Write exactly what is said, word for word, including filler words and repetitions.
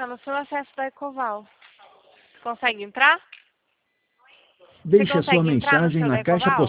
tá no seu acesso da Ecoval. Consegue entrar? Deixe a sua consegue entrar no mensagem seu na caixa Ecoval?